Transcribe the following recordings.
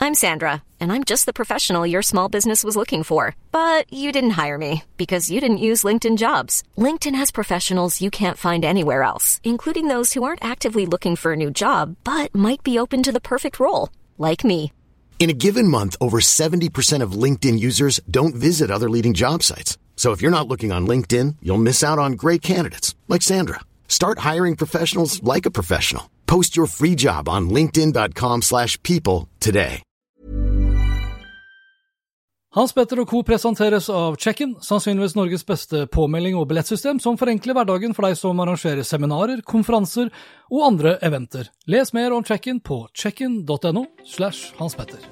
I'm Sandra, and I'm just the professional your small business was looking for. But you didn't hire me because you didn't use LinkedIn Jobs. LinkedIn has professionals you can't find anywhere else, including those who aren't actively looking for a new job, but might be open to the perfect role, like me. In a given month, over 70% of LinkedIn users don't visit other leading job sites. So if you're not looking on LinkedIn, you'll miss out on great candidates like Sandra. Start hiring professionals like a professional. Post your free job on linkedin.com/people today. Hans Petter og Co. presenteres av Check-in, sannsynligvis Norges beste påmelding- og billettsystem som forenkler hverdagen for deg som arrangerer seminarer, konferanser og andre eventer. Les mer om Check-in på checkin.no/Hans-Petter.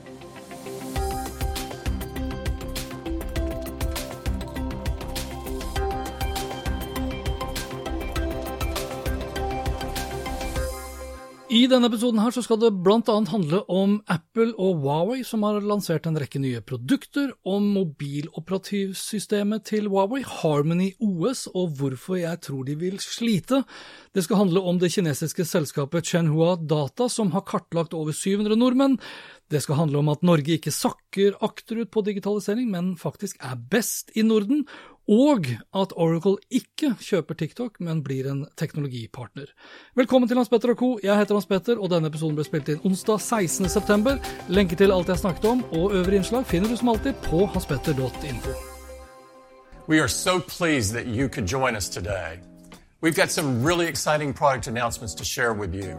I denne episoden her så skal det blant annet handle om Apple og Huawei som har lansert en rekke nye produkter, om mobiloperativsystemet til Huawei, Harmony OS, og hvorfor jeg tror de vil slite. Det skal handle om det kinesiske selskapet Shenhua Data som har kartlagt over 700 nordmenn. Det skal handle om at Norge ikke sakker akterut på digitalisering, men faktisk er best i Norden, og at Oracle ikke kjøper TikTok, men blir en teknologipartner. Velkommen til Hans Petter og Co. Jeg heter Hans Petter, og denne episoden ble spilt inn onsdag 16. september. Lenke til alt jeg snakket om, og øvrige innslag finner du som alltid på hanspetter.info. We are so pleased that you could join us today. We've got some really exciting product announcements to share with you.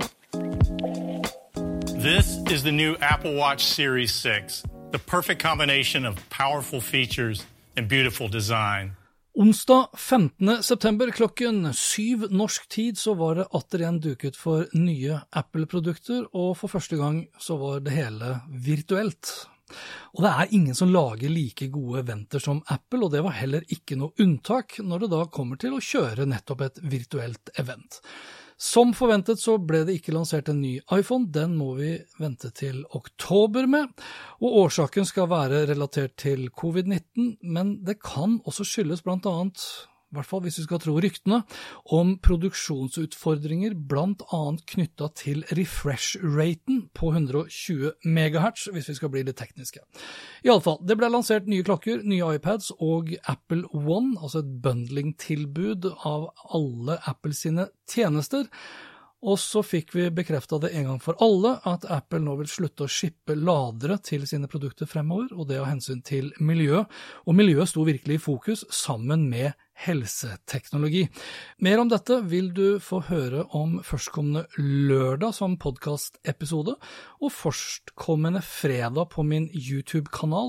This is the new Apple Watch Series 6, the perfect combination of powerful features and beautiful design. Onsdag 15. september klokken 7 norsk tid så var det atter igjen duket for nye Apple-produkter, og for første gang så var det hele virtuelt. Og det er ingen som lager like gode eventer som Apple, og det var heller ikke noe unntak når det da kommer til å kjøre nettopp et virtuelt event. Som forventet så ble det ikke lansert en ny iPhone, den må vi vente til oktober med, og årsaken skal være relatert til covid-19, men det kan også skyldes blant annet, i hvert fall hvis vi skal tro ryktene, om produksjonsutfordringer blant annet knyttet til refresh-raten på 120 MHz, hvis vi skal bli litt tekniske. I alle fall, det ble lansert nye klokker, nye iPads og Apple One, altså et bundling-tilbud av alle Apple sine tjenester. Og så fikk vi bekreftet det en gang for alle at Apple nå vil slutte å shippe ladere til sine produkter fremover, og det av hensyn til miljø. Og miljøet sto virkelig i fokus sammen med helseteknologi. Mer om dette vil du få høre om førstkommende lørdag som podcast-episode, og førstkommende fredag på min YouTube-kanal,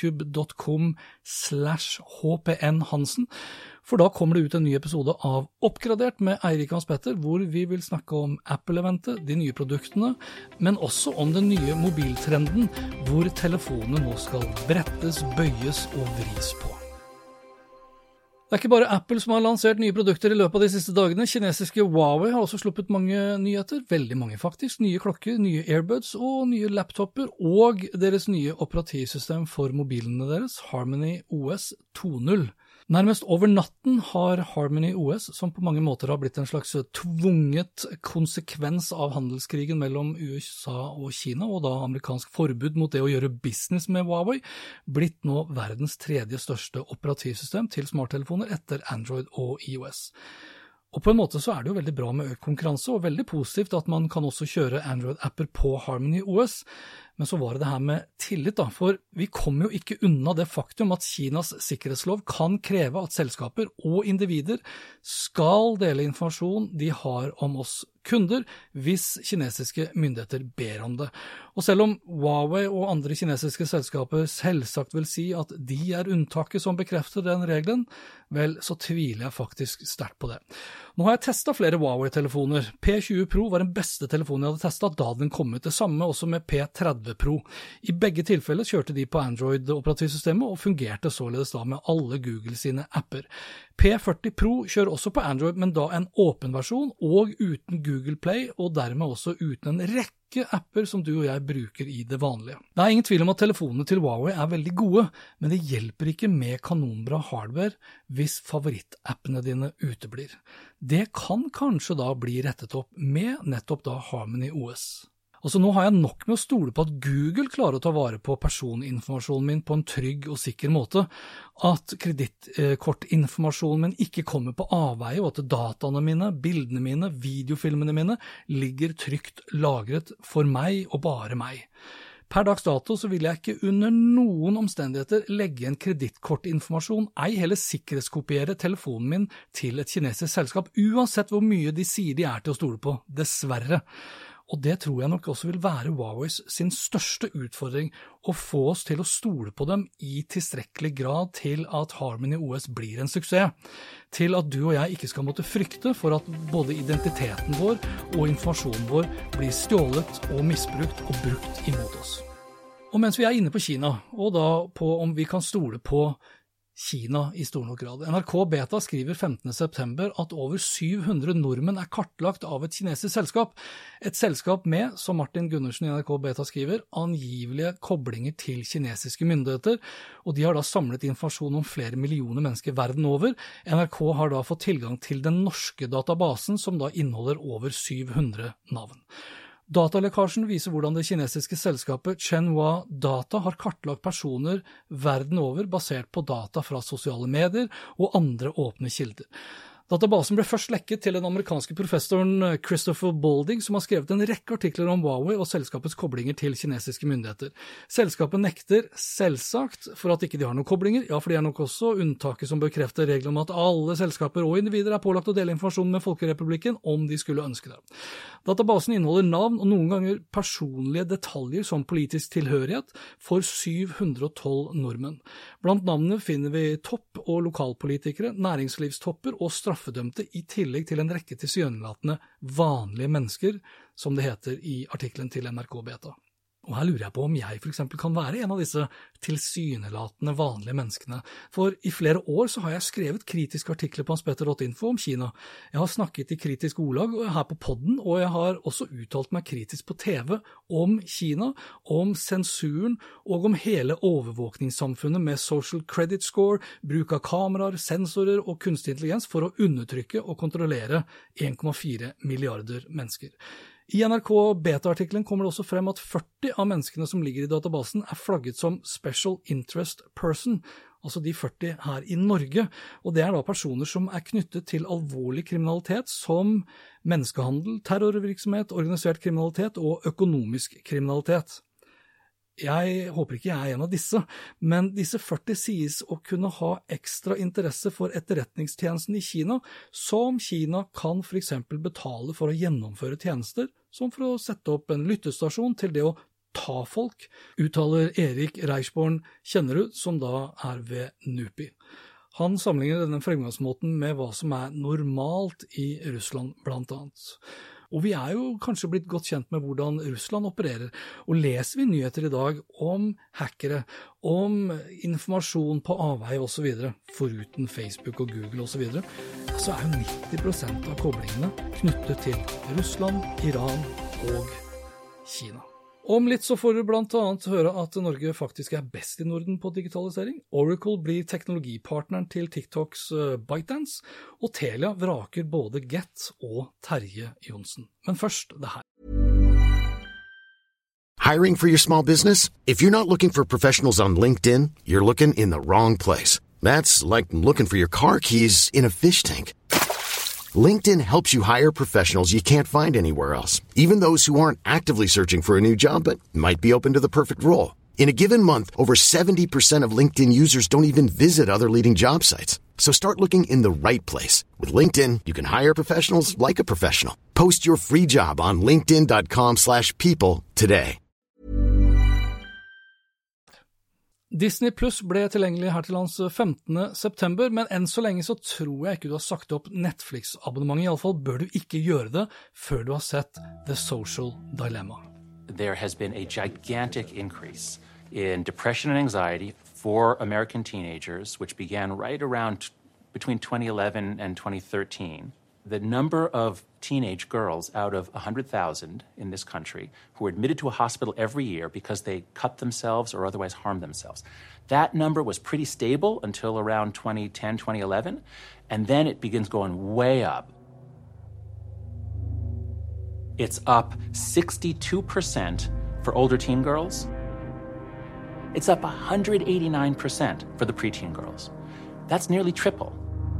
youtube.com/hpnhansen, for da kommer det ut en ny episode av Oppgradert med Eirik Hans Petter, hvor vi vil snakke om Apple-eventet, de nye produktene, men også om den nye mobiltrenden, hvor telefonene nå skal brettes, bøyes og vris på. Det er ikke bare Apple som har lansert nye produkter i løpet av de siste dagene. Kinesiske Huawei har også sluppet mange nyheter, veldig mange faktisk, nye klokker, nye Airbuds og nye laptoper, og deres nye operativsystem for mobilene deres, Harmony OS 2.0. Nærmest over natten har Harmony OS, som på mange måter har blitt en slags tvunget konsekvens av handelskrigen mellom USA og Kina, og da amerikansk forbud mot det å gjøre business med Huawei, blitt nå verdens tredje største operativsystem til smarttelefoner etter Android og iOS. Og på en måte så er det jo veldig bra med økt konkurranse, og veldig positivt at man kan også kjøre Android-apper på Harmony OS, men så var det her med tillit da, for vi kommer jo ikke unna det faktum at Kinas sikkerhetslov kan kreve at selskaper og individer skal dele informasjon de har om oss kunder hvis kinesiske myndigheter ber om det. Og selv om Huawei og andre kinesiske selskaper selvsagt vil si at de er unntaket som bekrefter den regelen, vel, så tviler jeg faktisk sterkt på det. Nå har jeg testet flere Huawei-telefoner. P20 Pro var den beste telefonen jeg hadde testet da den kom ut. Det samme også med P30 Pro. I begge tilfeller kjørte de på Android-operativsystemet og fungerte således da med alle Google sine apper. P40 Pro kjører også på Android, men da en åpen versjon og uten Google Play, og dermed også uten en rekke apper som du og jeg bruker i det vanlige. Det er ingen tvil om at telefonene til Huawei er veldig gode, men det hjelper ikke med kanonbra hardware hvis favorittappene dine uteblir. Det kan kanskje da bli rettet opp med nettopp da Harmony OS. Altså nå har jeg nok med å stole på at Google klarer å ta vare på personinformasjonen min på en trygg og sikker måte, at kredittkortinformasjonen min ikke kommer på avveie, og at dataene mine, bildene mine, videofilmene mine ligger trygt lagret for meg og bare meg. Per dags dato så vil jeg ikke under noen omstendigheter legge en kredittkortinformasjon, ei heller sikkerhetskopiere telefonen min til et kinesisk selskap, uansett hvor mye de sier de til å stole på, dessverre. Og det tror jeg nok også vil være Huawei's sin største utfordring, å få oss til å stole på dem i tilstrekkelig grad til at Harmony OS blir en suksess, til at du og jeg ikke skal måtte frykte for at både identiteten vår og informasjonen vår blir stjålet og misbrukt og brukt imot oss. Og mens vi inne på Kina, og da på om vi kan stole på Kina i stor nok grad. NRK Beta skriver 15. september at over 700 nordmenn kartlagt av et kinesisk selskap. Et selskap med, som Martin Gundersen i NRK Beta skriver, angivelige koblinger til kinesiske myndigheter, og de har da samlet informasjon om flere millioner mennesker verden over. NRK har da fått tilgang til den norske databasen, som da inneholder over 700 navn. Datalekkasjen viser hvordan det kinesiske selskapet Chenhua Data har kartlagt personer verden over basert på data fra sosiale medier og andre åpne kilder. Databasen ble først lekket til den amerikanske professoren Christopher Balding, som har skrevet en rekke artikler om Huawei og selskapets koblinger til kinesiske myndigheter. Selskapet nekter selvsagt for at ikke de har noen koblinger, ja, for de nok også unntaket som bekrefter regler om at alle selskaper og individer pålagt å dele informasjon med Folkerepublikken om de skulle ønske det. Databasen inneholder navn og noen ganger personlige detaljer som politisk tilhørighet for 712 nordmenn. Blant navnene finner vi topp- og lokalpolitikere, næringslivstopper og straffedømte, i tillegg til en rekke tilsynelatende vanlige mennesker, som det heter i artikkelen til NRK Beta. Og her lurer jeg på om jeg for eksempel kan være en av disse tilsynelatende vanlige menneskene. For i flere år så har jeg skrevet kritiske artikler på hanspetter.info om Kina. Jeg har snakket i kritisk ordlag her på podden, og jeg har også uttalt meg kritisk på TV om Kina, om sensuren og om hele overvåkningssamfunnet med social credit score, bruk av kameraer, sensorer og kunstig intelligens for å undertrykke og kontrollere 1,4 milliarder mennesker. I NRK Beta-artikkelen kommer det også frem at 40 av menneskene som ligger i databasen flagget som Special Interest Person, altså de 40 her i Norge, og det da personer som knyttet til alvorlig kriminalitet som menneskehandel, terrorvirksomhet, organisert kriminalitet og økonomisk kriminalitet. Jeg håper ikke jeg en av disse, men disse 40 sies å kunne ha ekstra interesse for etterretningstjenesten i Kina, som Kina kan for eksempel betale for å gjennomføre tjenester, som for å sette opp en lyttestasjon til det å ta folk, uttaler Erik Reichborn Kjennerud, som da ved NUPI. Han sammenligner denne fremgangsmåten med hva som normalt i Russland blant annet. Og vi jo kanskje blitt godt kjent med hvordan Russland opererer, og leser vi nyheter i dag om hackere, om informasjon på avveie og så videre, foruten Facebook og Google og så videre, så jo 90% av koblingene knyttet til Russland, Iran og Kina. Om litt så får du blant annet høre at Norge faktisk best i Norden på digitalisering. Oracle blir teknologipartneren til TikToks ByteDance, og Telia vraker både Get og Terje Johnsen. Men først det her. Hiring for your small business? If you're not looking for professionals on LinkedIn, you're looking in the wrong place. That's like looking for your car keys in a fish tank. LinkedIn helps you hire professionals you can't find anywhere else, even those who aren't actively searching for a new job but might be open to the perfect role. In a given month, over 70% of LinkedIn users don't even visit other leading job sites. So start looking in the right place. With LinkedIn, you can hire professionals like a professional. Post your free job on linkedin.com/people today. Disney Plus ble tilgjengelig her til lands 15. september, men enn så lenge så tror jeg ikke du har sagt opp Netflix-abonnementet. I alle fall bør du ikke gjøre det før du har sett The Social Dilemma. There has been a gigantic increase in depression and anxiety for American teenagers, which began right around between 2011 and 2013. The number of teenage girls out of 100,000 in this country who are admitted to a hospital every year because they cut themselves or otherwise harm themselves. That number was pretty stable until around 2010, 2011, and then it begins going way up. It's up 62% for older teen girls. It's up 189% for the preteen girls. That's nearly triple.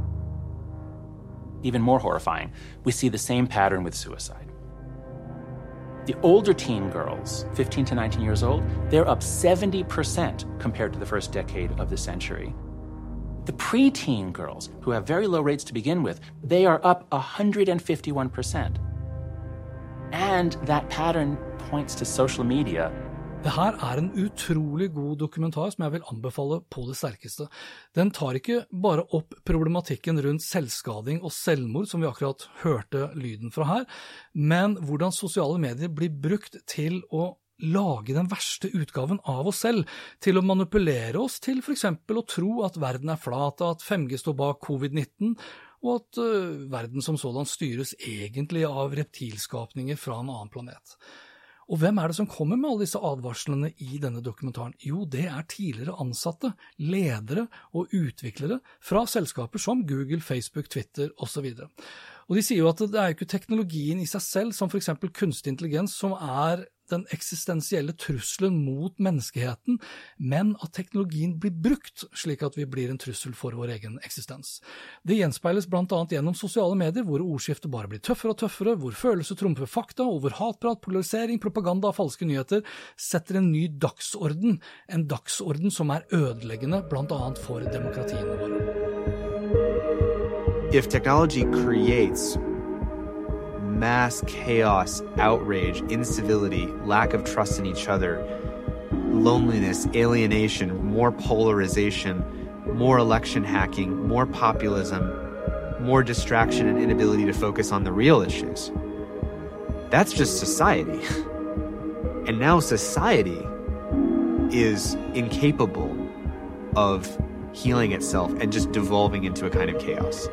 Even more horrifying, we see the same pattern with suicide. The older teen girls, 15 to 19 years old, they're up 70% compared to the first decade of the century. The preteen girls, who have very low rates to begin with, they are up 151%. And that pattern points to social media. Det her en utrolig god dokumentar som jeg vil anbefale på det sterkeste. Den tar ikke bare opp problematikken rundt selvskading og selvmord, som vi akkurat hørte lyden fra her, men hvordan sosiale medier blir brukt til å lage den verste utgaven av oss selv, til å manipulere oss til for eksempel å tro at verden flat, at 5G står bak covid-19, og at verden som sådan styres egentlig av reptilskapninger fra en annen planet. Og hvem det som kommer med alle disse advarslene i denne dokumentaren? Jo, det tidligere ansatte, ledere og utviklere fra selskaper som Google, Facebook, Twitter og så videre. Og de sier jo at det jo ikke teknologien i seg selv, som for eksempel kunstig intelligens, som den eksistensielle trusselen mot menneskeheten, men at teknologien blir brukt slik at vi blir en trussel for vår egen eksistens. Det gjenspeiles blant annet gjennom sosiale medier, hvor ordskiftet bare blir tøffere og tøffere, hvor følelser trumfer fakta, og hvor hatprat, polarisering, propaganda og falske nyheter setter en ny dagsorden, en dagsorden som ødeleggende blant annet for demokratiene våre. If technology creates mass chaos, outrage, incivility, lack of trust in each other, loneliness, alienation, more polarization, more election hacking, more populism, more distraction and inability to focus on the real issues. That's just society. And now society is incapable of healing itself and just devolving into a kind of chaos.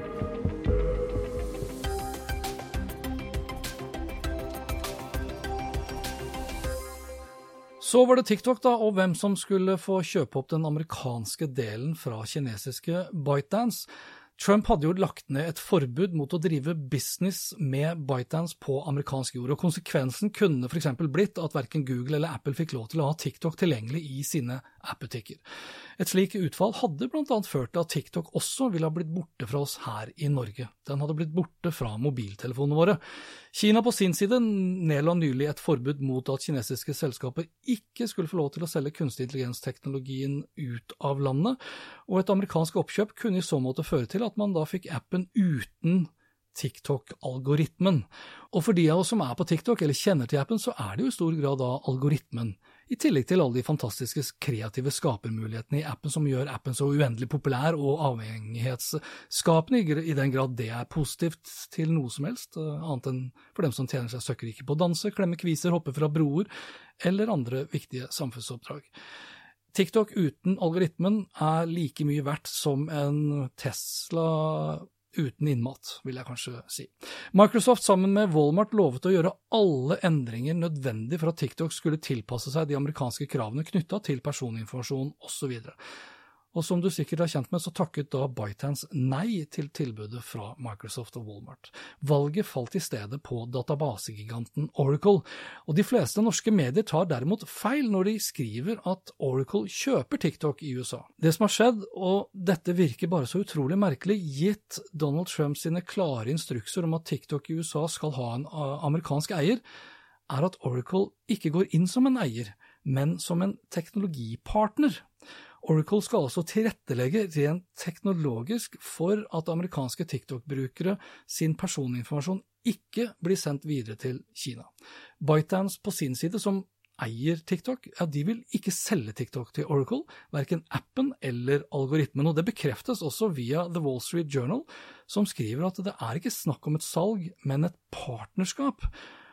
Så var det TikTok da, og hvem som skulle få kjøpe opp den amerikanske delen fra kinesiske ByteDance. Trump hadde jo lagt ned et forbud mot å drive business med ByteDance på amerikansk jord, og konsekvensen kunne for eksempel blitt at hverken Google eller Apple fikk lov til å ha TikTok tilgjengelig i sine app-butikker. Et slik utfall hadde blant annet ført til at TikTok også ville ha blitt borte fra oss her i Norge. Den hadde blitt borte fra mobiltelefonene våre. Kina på sin side nedla nylig et forbud mot at kinesiske selskaper ikke skulle få lov til å selge kunstig intelligensteknologien ut av landet, og et amerikansk oppkjøp kunne i så måte føre til at man da fikk appen uten TikTok-algoritmen. Og for de av oss som på TikTok eller kjenner til appen, så det jo i stor grad da algoritmen. I tillegg til alle de fantastiske kreative skapermulighetene i appen som gjør appen så uendelig populær og avhengighetsskapende, i den grad det positivt til noe som helst, annet enn for dem som tjener seg søkkrike på å danse, klemme kviser, hoppe fra broer eller andre viktige samfunnsoppdrag. TikTok uten algoritmen like mye verdt som en Tesla uten innmat, vil jeg kanskje si. Microsoft sammen med Walmart lovet å gjøre alle endringer nødvendig for at TikTok skulle tilpasse seg de amerikanske kravene knyttet til personinformasjon og så videre. Og som du sikkert kjent med, så takket da ByteDance nei til tilbudet fra Microsoft og Walmart. Valget falt i stedet på databasegiganten Oracle, og de fleste norske medier tar derimot feil når de skriver at Oracle kjøper TikTok i USA. Det som har skjedd, og dette virker bare så utrolig merkelig, gitt Donald Trump sine klare instrukser om at TikTok i USA skal ha en amerikansk eier, at Oracle ikke går inn som en eier, men som en teknologipartner. Oracle skal altså tilrettelegge rent teknologisk for at amerikanske TikTok-brukere sin personinformasjon ikke blir sendt videre til Kina. ByteDance på sin side, som eier TikTok, de vil ikke selge TikTok til Oracle, hverken appen eller algoritmen, og det bekreftes også via The Wall Street Journal, som skriver at det ikke snakk om et salg, men et partnerskap.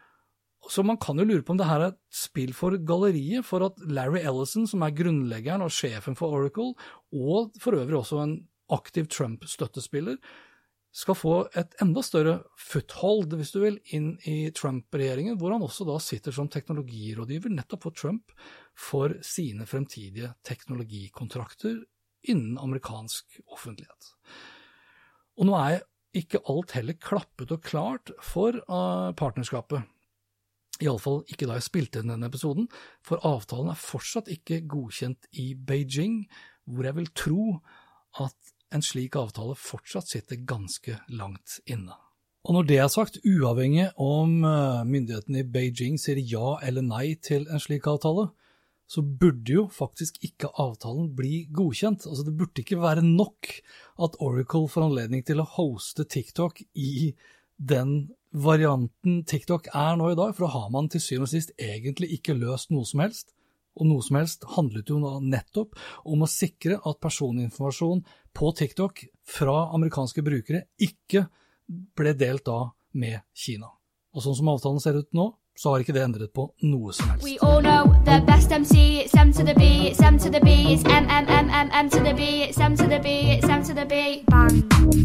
Så man kan jo lure på om det her et spill for galleriet, for at Larry Ellison, som grunnleggeren og sjefen for Oracle, og for øvrig også en aktiv Trump-støttespiller, skal få et enda større foothold, hvis du vil, inn i Trump-regjeringen, hvor han også da sitter som teknologirådgiver nettopp for Trump for sine fremtidige teknologikontrakter innen amerikansk offentlighet. Og nå ikke alt heller klappet og klart for partnerskapet. I alle fall ikke da jeg spilte inn denne episoden, for avtalen fortsatt ikke godkjent i Beijing, hvor jeg vil tro at en slik avtale fortsatt sitter ganske langt inne. Og når det sagt, uavhengig om myndighetene i Beijing sier ja eller nei til en slik avtale, så burde jo faktisk ikke avtalen bli godkjent. Altså det burde ikke være nok at Oracle får anledning til å hoste TikTok i den varianten TikTok nå i dag, for da har man til syvende og sist egentlig ikke løst noe som helst. Og noe som helst handlet jo nettopp om å sikre at personinformasjon på TikTok fra amerikanske brukere ikke ble delt da med Kina. Og sånn som avtalen ser ut nå, så har ikke det endret på noe som helst. We all know the best MC, it's M to the B, it's M to the B, it's M, M, M, M, M to the B, it's M to the B, it's M to the B, bang.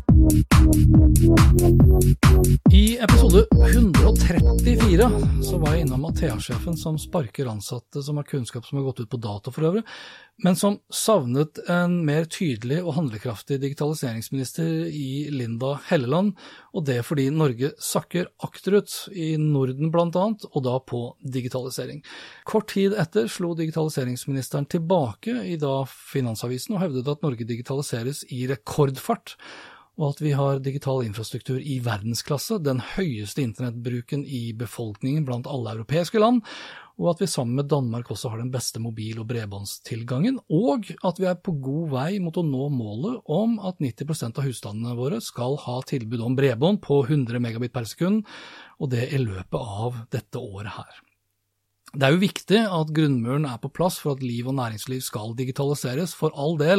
I episode 134 så var jeg innom Atea-sjefen som sparker ansatte som har kunnskap som har gått ut på data for øvrig, men som savnet en mer tydelig og handlekraftig digitaliseringsminister i Linda Helleland, og det fordi Norge sakker akterut i Norden blant annet, og da på digitalisering. Kort tid etter slo digitaliseringsministeren tilbake i da Finansavisen og hevdet at Norge digitaliseres i rekordfart, og at vi har digital infrastruktur i verdensklasse, den høyeste internettbruken i befolkningen blant alle europeiske land, og at vi sammen med Danmark også har den beste mobil- og bredbåndstilgangen, og at vi på god vei mot å nå målet om at 90% av husstandene våre skal ha tilbud om bredbånd på 100 megabit per sekund, og det i løpet av dette året her. Det jo viktig at grunnmuren på plass for at liv og næringsliv skal digitaliseres, for all del,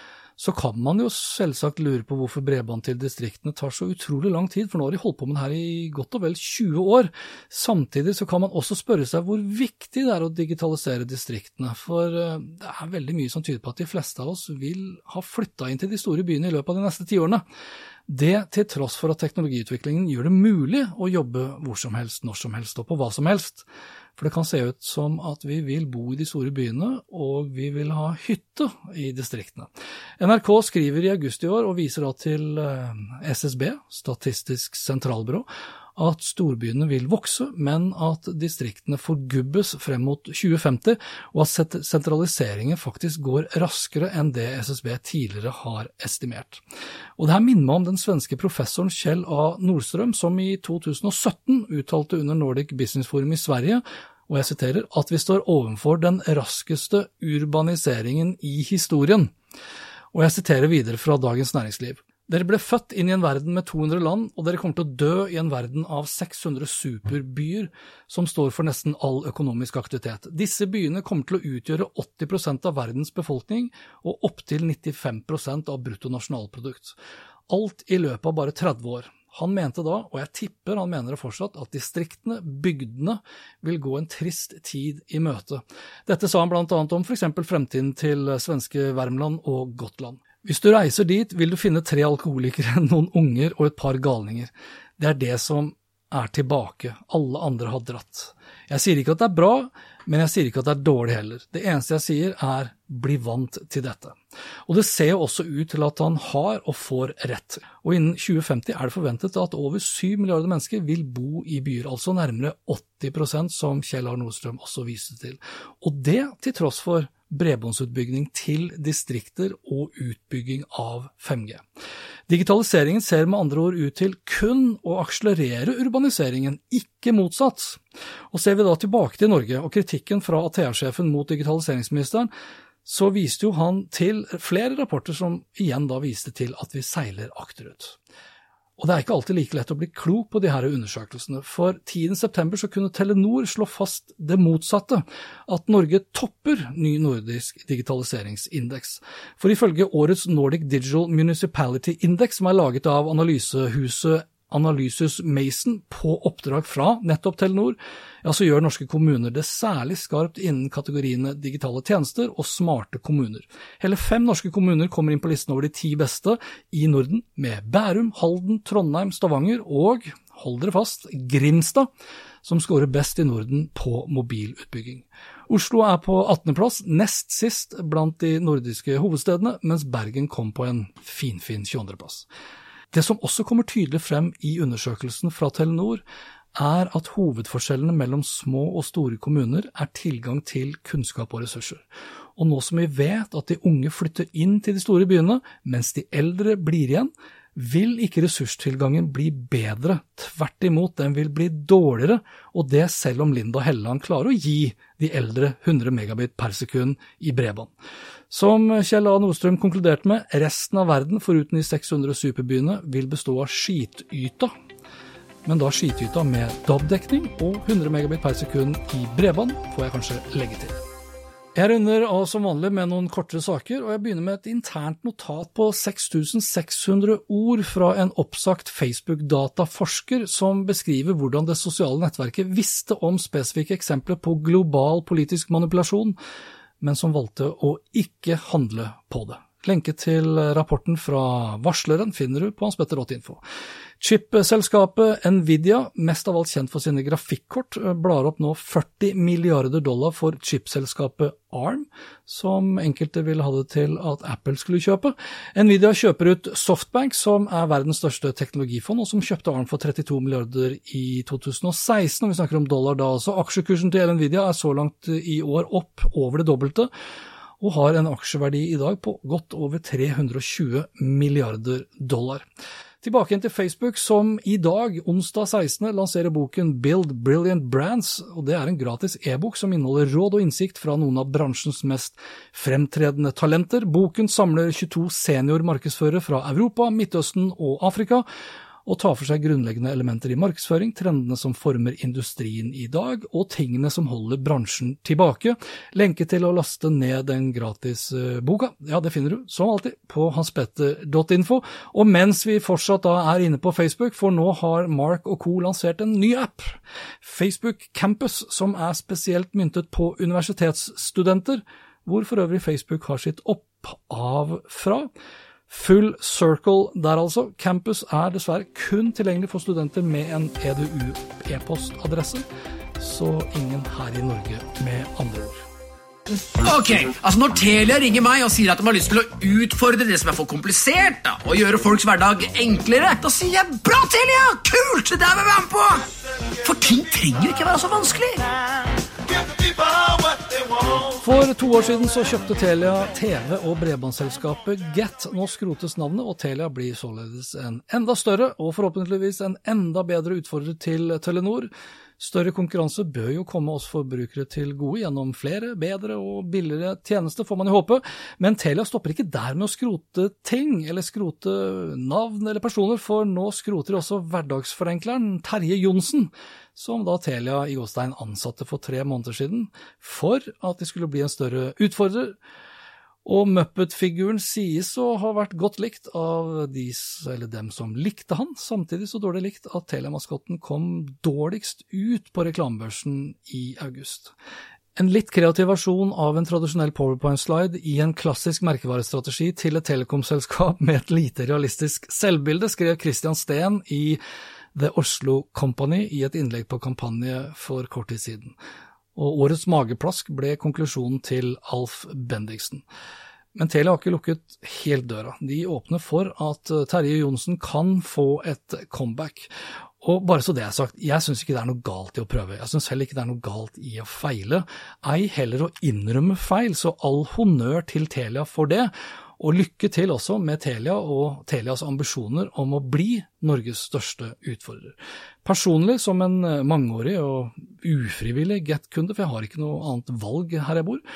så kan man jo selvsagt lure på hvorfor bredbånd til distriktene tar så utrolig lang tid, for nå har de holdt på med det her i godt og vel 20 år. Samtidig så kan man også spørre seg hvor viktig det å digitalisere distriktene, for det veldig mye som tyder på at de fleste av oss vil ha flyttet inn til de store byene i løpet av de neste 10 årene. Det til tross for at teknologiutviklingen gjør det mulig å jobbe hvor som helst, når som helst og på hva som helst. For det kan se ut som at vi vil bo i de store byene, og vi vil ha hytte i distriktene. NRK skriver i august i år og viser da til SSB, Statistisk Sentralbyrå, at storbyene vil vokse, men at distriktene forgubbes frem mot 2050, og at sentraliseringen faktisk går raskere enn det SSB tidligere har estimert. Og det her minner meg om den svenske professoren Kjell A. Nordstrøm, som i 2017 uttalte under Nordic Business Forum i Sverige, og jeg siterer, at vi står overfor den raskeste urbaniseringen i historien. Og jeg siterer videre fra Dagens Næringsliv. Dere ble født inn i en verden med 200 land, og dere kommer til å dø i en verden av 600 superbyer som står for nesten all økonomisk aktivitet. Disse byene kommer til å utgjøre 80% av verdens befolkning, og opp til 95% av bruttonasjonalprodukt. Alt i løpet av bare 30 år. Han mente da, og jeg tipper han mener det fortsatt, at distriktene, bygdene, vil gå en trist tid i møte. Dette sa han blant annet om for eksempel fremtiden til svenske Värmland og Gotland. Hvis du reiser dit, vil du finne 3 alkoholikere, noen unger og et par galninger. Det det som tilbake. Alle andre har dratt. Jeg sier ikke at det bra, men jeg sier ikke at det dårlig heller. Det eneste jeg sier bli vant til dette. Og det ser jo også ut til at han har og får rett. Og innen 2050 det forventet at over 7 milliarder mennesker vil bo i byer, altså nærmere 80% som Kjell A. Nordstrøm også viste til. Og det til tross for bredbåndsutbygging til distrikter og utbygging av 5G. Digitaliseringen ser med andre ord ut til kun å akselerere urbaniseringen, ikke motsatt. Og ser vi da tilbake til Norge og kritikken fra Atea-sjefen mot digitaliseringsministeren, så viste jo han til flere rapporter som igjen da viste til at vi seiler akterut. Og det ikke alltid like lett å bli klok på de her undersøkelsene, for 10. september så kunne Telenor slå fast det motsatte, at Norge topper ny nordisk digitaliseringsindeks. For ifølge årets Nordic Digital Municipality Index, som laget av analysehuset Analysis Mason på oppdrag fra nettopp Telenor, ja, så gjør norske kommuner det særlig skarpt innen kategoriene digitale tjenester og smarte kommuner. Hele 5 norske kommuner kommer inn på listen over de 10 beste i Norden, med Bærum, Halden, Trondheim, Stavanger og, hold dere fast, Grimstad, som scorer best i Norden på mobilutbygging. Oslo på 18. plass, nest sist blant de nordiske hovedstedene, mens Bergen kom på en finfin 22. plass. Det som også kommer tydelig frem I undersøkelsen fra Telenor, at hovedforskjellene mellom små og store kommuner tilgang til kunnskap og ressurser. Og nå som vi vet at de unge flytter inn til de store byene, mens de eldre blir igjen, vil ikke ressurstilgangen bli bedre. Tvert imot, den vil bli dårligere, og det selv om Linda Helleland klarer å gi de eldre 100 megabit per sekund I bredbånd. Som Kjell A. Nordstrøm konkluderte med, resten av verden, foruten de 600 superbyene, vil bestå av skityta. Men da skityta med DAB-dekning og 100 megabit per sekund I bredbånd, får jeg kanskje legge til. Jeg runder av som vanlig med noen kortere saker, og jeg begynner med et internt notat på 6600 ord fra en oppsagt Facebook-dataforsker som beskriver hvordan det sosiale nettverket visste om spesifikke eksempler på global politisk manipulasjon, men som valgte å ikke handle på det. Lenke til rapporten fra varsleren finner du på hanspetter.info. Chip-selskapet Nvidia, mest av alt kjent for sine grafikkort, blar opp nå $40 milliarder for chipselskapet ARM, som enkelte ville ha det til at Apple skulle kjøpe. Nvidia kjøper ut Softbank, som verdens største teknologifond, og som kjøpte ARM for $32 milliarder I 2016, og vi snakker om dollar da også. Aksjekursen til Nvidia så langt I år opp over det dobbelte, og har en aksjeverdi I dag på godt over $320 milliarder. Tilbake inn til Facebook, som I dag, onsdag 16., lanserer boken Build Brilliant Brands, og det en gratis e-bok som inneholder råd og innsikt fra noen av bransjens mest fremtredende talenter. Boken samler 22 senior markedsførere fra Europa, Midtøsten og Afrika, og tar for seg grunnleggende elementer I markedsføring, trendene som former industrien I dag, og tingene som holder bransjen tilbake. Lenke til å laste ned den gratis boka, ja, det finner du som alltid på hanspetter.info. Og mens vi fortsatt da inne på Facebook, for nå har Mark og Co. lansert en ny app, Facebook Campus, som spesielt myntet på universitetsstudenter, hvor for øvrig Facebook har sitt opphav fra. Full Circle der altså. Campus dessverre kun tilgjengelig for studenter med en EDU e-postadresse, så ingen her I Norge med andre ord. Ok, altså når Telia ringer meg og sier at de har lyst til å utfordre det som for komplisert da, og gjøre folks hverdag enklere, da sier jeg, bra Telia, kult, det vil jeg være med på! For ting trenger ikke være så vanskelig. For 2 år siden så kjøpte Telia TV- og bredbåndsselskapet Get. Nå skrotes navnet, og Telia blir således en enda større og forhåpentligvis en enda bedre utfordrer til Telenor. Større konkurranse bør jo komme oss forbrukere til gode gjennom flere, bedre og billigere tjenester, får man jo håpe. Men Telia stopper ikke der med å skrote ting, eller skrote navn eller personer, for nå skroter også hverdagsforenkleren Terje Jonsen, som da Telia I Gåstein ansatte for 3 måneder siden, for at de skulle bli en større utfordrer. Og Muppet-figuren sies å ha vært godt likt av dem som likte han, samtidig så dårlig likt at Telia-maskotten kom dårligst ut på reklamebørsen I august. En litt kreativ versjon av en tradisjonell PowerPoint-slide I en klassisk merkevarestrategi til et telekomselskap med et lite realistisk selvbilde, skrev Christian Steen I The Oslo Company I et innlegg på kampanje for kort tid siden. Og årets mageplask ble konklusjonen til Alf Bendiksen. Men Telia har ikke lukket helt døra. De åpner for at Terje Jonsen kan få et comeback. Og bare så det sagt, jeg synes ikke det noe galt I å prøve. Jeg synes heller ikke det noe galt I å feile. Ei heller å innrømme feil, så all honnør til Telia for det. Og lykke til også med Telia og Telias ambisjoner om å bli Norges største utfordrer. Personlig som en mangeårig og ufrivillig Get-kunde, for jeg har ikke noe annet valg her jeg bor,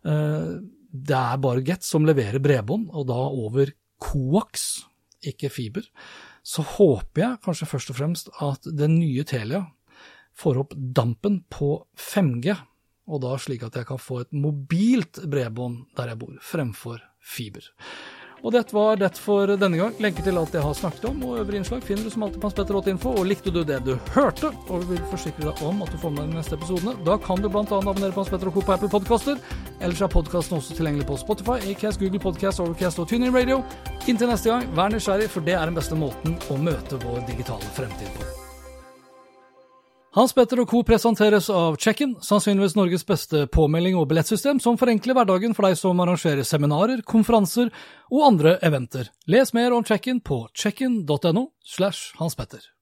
det bare Get som leverer bredbånd, og da over coax, ikke fiber, så håper jeg kanskje først og fremst at den nye Telia får opp dampen på 5G, og da slik at jeg kan få et mobilt bredbånd der jeg bor, fremfor fiber. Og dette var det for denne gang. Lenker til alt jeg har snakket om, og øvrige innslag finner du som alltid på hanspetter.info, og likte du det du hørte, og vil forsikre deg om at du får med deg de neste episodene, da kan du blant annet abonnere på Hans Petter & Co. på Apple Podcaster, ellers podcasten også tilgjengelig på Spotify, Acast, Google Podcast, Overcast og TuneIn Radio. Inntil neste gang, vær nysgjerrig, for det den beste måten å møte vår digitale fremtid på. Hans Petter og Co. presenteres av Check-in, sannsynligvis Norges beste påmelding- og billettsystem som forenkler hverdagen for deg som arrangerer seminarer, konferanser og andre eventer. Les mer om Check-in på checkin.no/Hans Petter.